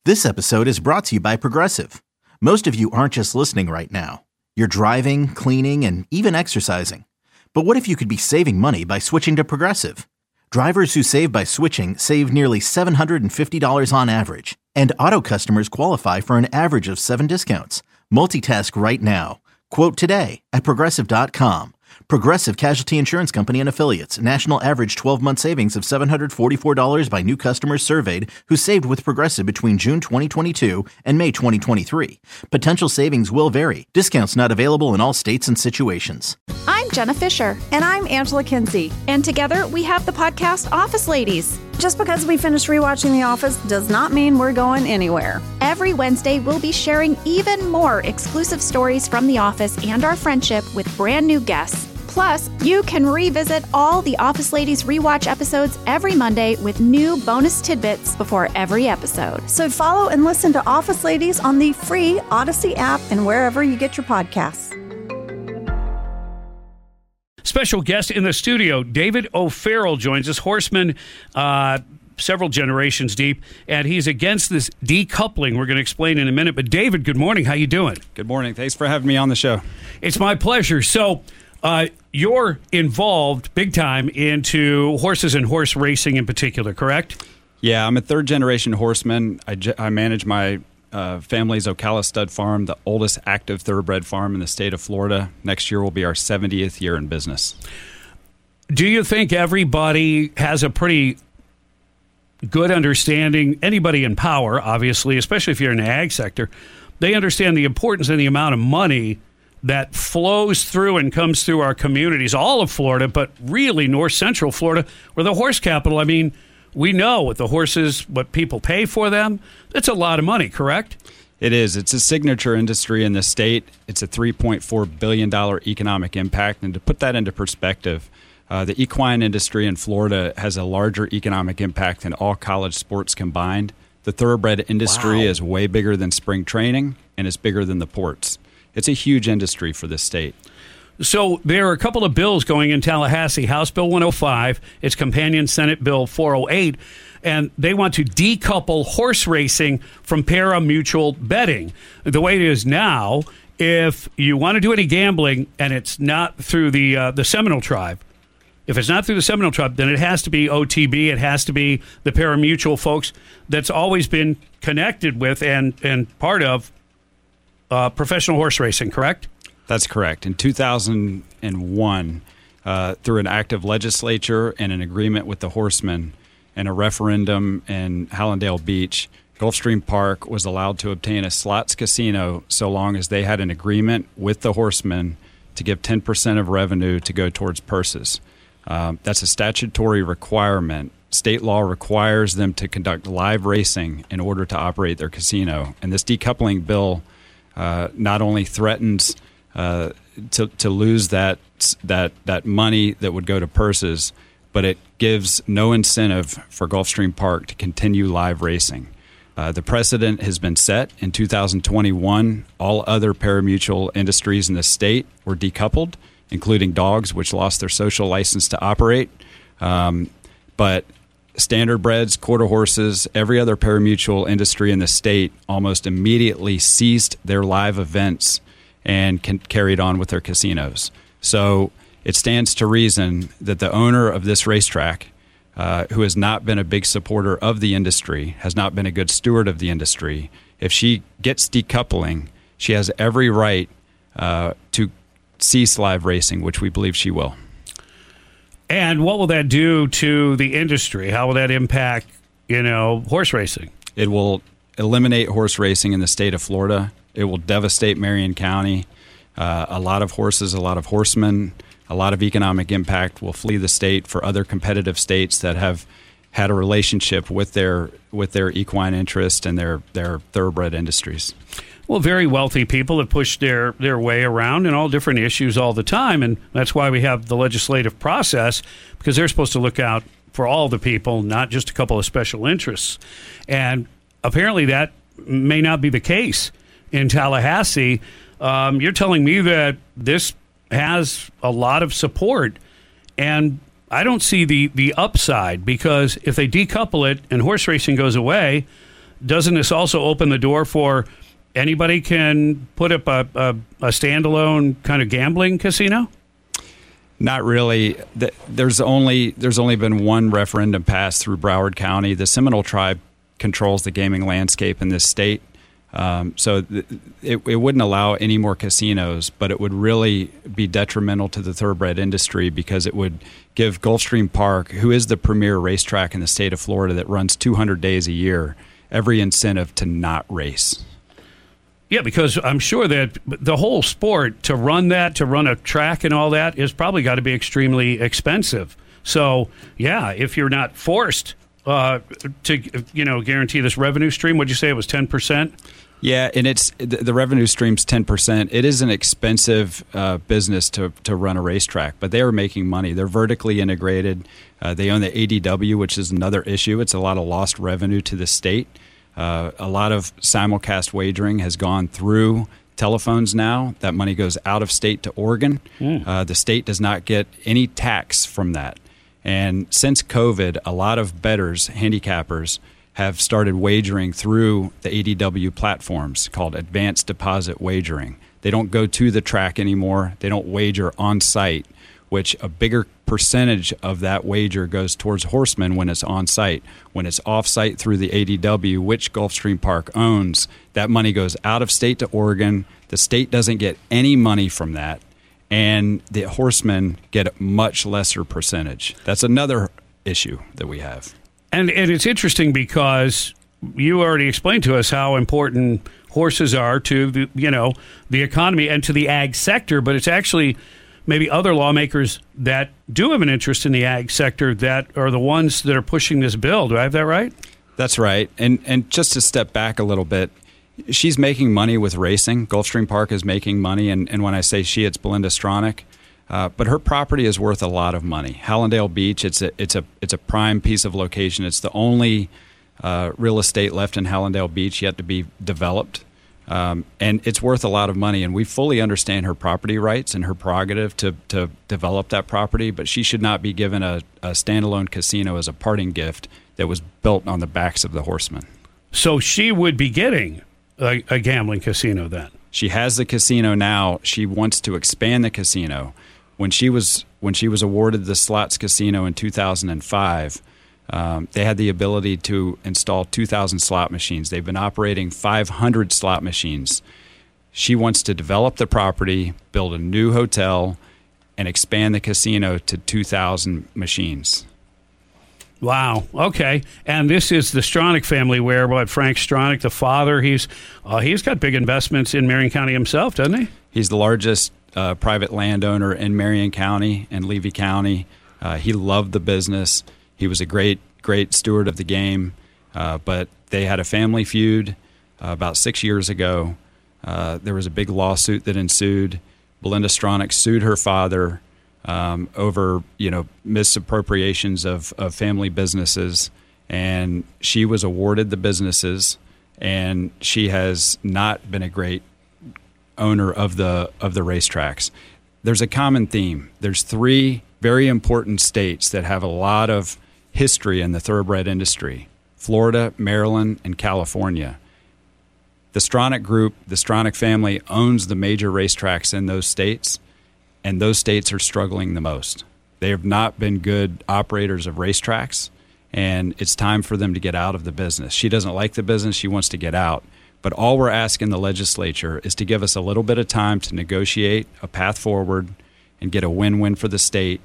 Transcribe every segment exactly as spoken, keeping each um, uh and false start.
This episode is brought to you by Progressive. Most of you aren't just listening right now. You're driving, cleaning, and even exercising. But what if you could be saving money by switching to Progressive? Drivers who save by switching save nearly seven hundred fifty dollars on average. And auto customers qualify for an average of seven discounts. Multitask right now. Quote today at Progressive dot com. Progressive Casualty Insurance Company and Affiliates. National average twelve-month savings of seven hundred forty-four dollars by new customers surveyed who saved with Progressive between June twenty twenty-two and May twenty twenty-three. Potential savings will vary. Discounts not available in all states and situations. I'm Jenna Fisher. And I'm Angela Kinsey. And together we have the podcast Office Ladies. Just because we finished rewatching The Office does not mean we're going anywhere. Every Wednesday, we'll be sharing even more exclusive stories from The Office and our friendship with brand new guests. Plus, you can revisit all the Office Ladies rewatch episodes every Monday with new bonus tidbits before every episode. So follow and listen to Office Ladies on the free Odyssey app and wherever you get your podcasts. Special guest in the studio, David O'Farrell joins us, horseman, uh, several generations deep, and he's against this decoupling. We're going to explain in a minute. But David, good morning. How you doing? Good morning. Thanks for having me on the show. It's my pleasure. So uh, you're involved big time into horses and horse racing in particular, correct? Yeah, I'm a third-generation horseman. I, j- I manage my uh, family's Ocala Stud Farm, the oldest active thoroughbred farm in the state of Florida. Next year will be our seventieth year in business. Do you think everybody has a pretty good understanding, anybody in power, obviously, especially if you're in the ag sector, they understand the importance and the amount of money that flows through and comes through our communities, all of Florida, but really north central Florida, where the horse capital, I mean, we know what the horses, what people pay for them. It's a lot of money, correct? It is. It's a signature industry in the state. It's a three point four billion dollars economic impact. And to put that into perspective, uh, the equine industry in Florida has a larger economic impact than all college sports combined. The thoroughbred industry Wow. is way bigger than spring training, and it's bigger than the ports. It's a huge industry for this state. So there are a couple of bills going in Tallahassee. House Bill one oh five, its companion Senate Bill four oh eight, and they want to decouple horse racing from pari-mutuel betting. The way it is now, if you want to do any gambling and it's not through the uh, the Seminole Tribe, if it's not through the Seminole Tribe, then it has to be O T B. It has to be the pari-mutuel folks that's always been connected with and, and part of uh, professional horse racing, correct? That's correct. In two thousand one, uh, through an act of legislature and an agreement with the horsemen and a referendum in Hallandale Beach, Gulfstream Park was allowed to obtain a slots casino so long as they had an agreement with the horsemen to give ten percent of revenue to go towards purses. Um, that's a statutory requirement. State law requires them to conduct live racing in order to operate their casino. And this decoupling bill uh, not only threatens Uh, to to lose that that that money that would go to purses, but it gives no incentive for Gulfstream Park to continue live racing. Uh, the precedent has been set in two thousand twenty-one. All other pari-mutuel industries in the state were decoupled, including dogs, which lost their social license to operate. Um, but standardbreds, quarter horses, every other pari-mutuel industry in the state almost immediately ceased their live events and can carried on with their casinos. So it stands to reason that the owner of this racetrack, uh, who has not been a big supporter of the industry, has not been a good steward of the industry, if she gets decoupling, she has every right uh, to cease live racing, which we believe she will. And what will that do to the industry? How will that impact, you know, horse racing? It will eliminate horse racing in the state of Florida. It will devastate Marion County. Uh, a lot of horses, a lot of horsemen, a lot of economic impact will flee the state for other competitive states that have had a relationship with their with their equine interest and their, their thoroughbred industries. Well, very wealthy people that push their, their way around in all different issues all the time, and that's why we have the legislative process, because they're supposed to look out for all the people, not just a couple of special interests. And apparently that may not be the case in Tallahassee. Um, you're telling me that this has a lot of support, and I don't see the, the upside, because if they decouple it and horse racing goes away, doesn't this also open the door for anybody can put up a, a, a standalone kind of gambling casino? Not really. There's only there's only been one referendum passed through Broward County. The Seminole Tribe controls the gaming landscape in this state. Um, so th- it, it wouldn't allow any more casinos, but it would really be detrimental to the thoroughbred industry because it would give Gulfstream Park, who is the premier racetrack in the state of Florida that runs two hundred days a year, every incentive to not race. Yeah, because I'm sure that the whole sport, to run that, to run a track and all that, is probably got to be extremely expensive. So, yeah, if you're not forced uh, to, you know, guarantee this revenue stream, would you say it was ten percent? Yeah, and it's the revenue stream's ten percent. It is an expensive uh, business to, to run a racetrack, but they are making money. They're vertically integrated. Uh, they own the A D W, which is another issue. It's a lot of lost revenue to the state. Uh, a lot of simulcast wagering has gone through telephones now. That money goes out of state to Oregon. Mm. Uh, the state does not get any tax from that. And since COVID, a lot of bettors, handicappers, have started wagering through the A D W platforms called advanced deposit wagering. They don't go to the track anymore. They don't wager on site, which a bigger percentage of that wager goes towards horsemen when it's on site. When it's off site through the A D W, which Gulfstream Park owns, that money goes out of state to Oregon. The state doesn't get any money from that, and the horsemen get a much lesser percentage. That's another issue that we have. And, and it's interesting because you already explained to us how important horses are to the, you know, the economy and to the ag sector, but it's actually maybe other lawmakers that do have an interest in the ag sector that are the ones that are pushing this bill. Do I have that right? That's right. And and just to step back a little bit, she's making money with racing. Gulfstream Park is making money. And, and when I say she, it's Belinda Stronach. Uh, but her property is worth a lot of money. Hallandale Beach, it's a it's a it's a prime piece of location. It's the only uh, real estate left in Hallandale Beach yet to be developed. Um, and it's worth a lot of money, and we fully understand her property rights and her prerogative to, to develop that property, but she should not be given a, a standalone casino as a parting gift that was built on the backs of the horsemen. So she would be getting a, a gambling casino then? She has the casino now. She wants to expand the casino. When she was when she was awarded the slots casino in two thousand five, Um, they had the ability to install two thousand slot machines. They've been operating five hundred slot machines. She wants to develop the property, build a new hotel, and expand the casino to two thousand machines. Wow. Okay. And this is the Stronach family where, what, Frank Stronach, the father, he's uh, he's got big investments in Marion County himself, doesn't he? He's the largest uh, private landowner in Marion County and Levy County. Uh, he loved the business. He was a great, great steward of the game, uh, but they had a family feud uh, about six years ago. Uh, there was a big lawsuit that ensued. Belinda Stronach sued her father um, over, you know, misappropriations of, of family businesses, and she was awarded the businesses, and she has not been a great owner of the of the racetracks. There's a common theme. There's three very important states that have a lot of history in the thoroughbred industry: Florida, Maryland, and California. The Stronach Group, the Stronach family, owns the major racetracks in those states, and those states are struggling the most. They have not been good operators of racetracks, and it's time for them to get out of the business. She doesn't like the business. She wants to get out. But all we're asking the legislature is to give us a little bit of time to negotiate a path forward and get a win-win for the state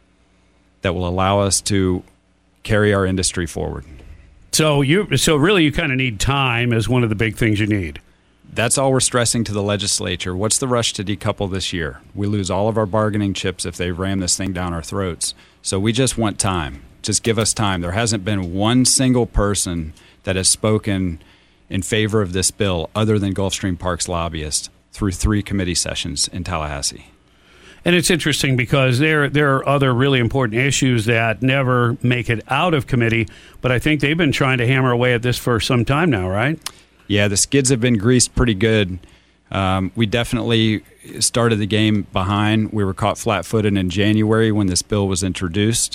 that will allow us to carry our industry forward. So you, so really, you kind of need time as one of the big things you need. That's all we're stressing to the legislature. What's the rush to decouple this year? We lose all of our bargaining chips if they ram this thing down our throats. So we just want time. Just give us time. There hasn't been one single person that has spoken in favor of this bill other than Gulfstream Park's lobbyists through three committee sessions in Tallahassee. And it's interesting because there there are other really important issues that never make it out of committee, but I think they've been trying to hammer away at this for some time now, right? Yeah, the skids have been greased pretty good. Um, we definitely started the game behind. We were caught flat-footed in January when this bill was introduced,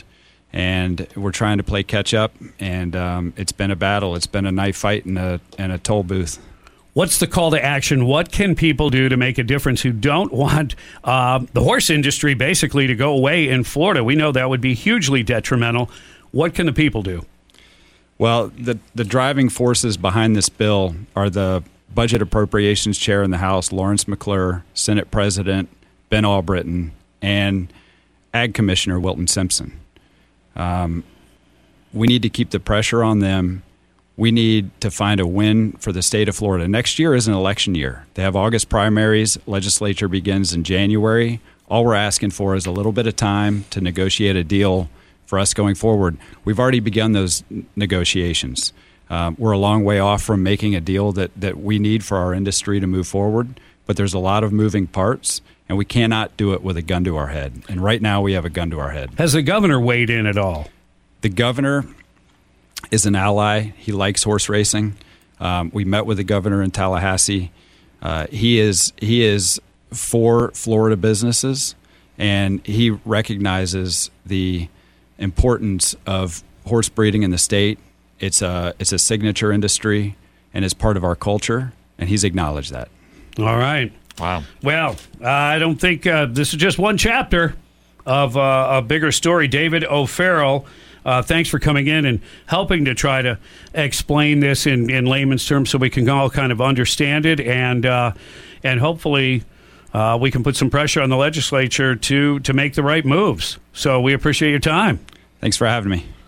and we're trying to play catch up. And um, it's been a battle. It's been a knife fight in a in a toll booth. What's the call to action? What can people do to make a difference who don't want uh, the horse industry basically to go away in Florida? We know that would be hugely detrimental. What can the people do? Well, the the driving forces behind this bill are the Budget Appropriations Chair in the House, Lawrence McClure, Senate President Ben Albritton, and Ag Commissioner Wilton Simpson. Um, we need to keep the pressure on them. We need to find a win for the state of Florida. Next year is an election year. They have August primaries. Legislature begins in January. All we're asking for is a little bit of time to negotiate a deal for us going forward. We've already begun those negotiations. Um, we're a long way off from making a deal that, that we need for our industry to move forward, but there's a lot of moving parts, and we cannot do it with a gun to our head. And right now we have a gun to our head. Has the governor weighed in at all? The governor is an ally. He likes horse racing. Um, we met with the governor in Tallahassee. Uh, he is he is for Florida businesses, and he recognizes the importance of horse breeding in the state. It's a it's a signature industry, and it's part of our culture, and he's acknowledged that. All right. Wow. Well, uh, I don't think uh, this is just one chapter of uh, a bigger story. David O'Farrell, uh, thanks for coming in and helping to try to explain this in, in layman's terms so we can all kind of understand it, and uh, and hopefully uh, we can put some pressure on the legislature to to make the right moves. So we appreciate your time. Thanks for having me.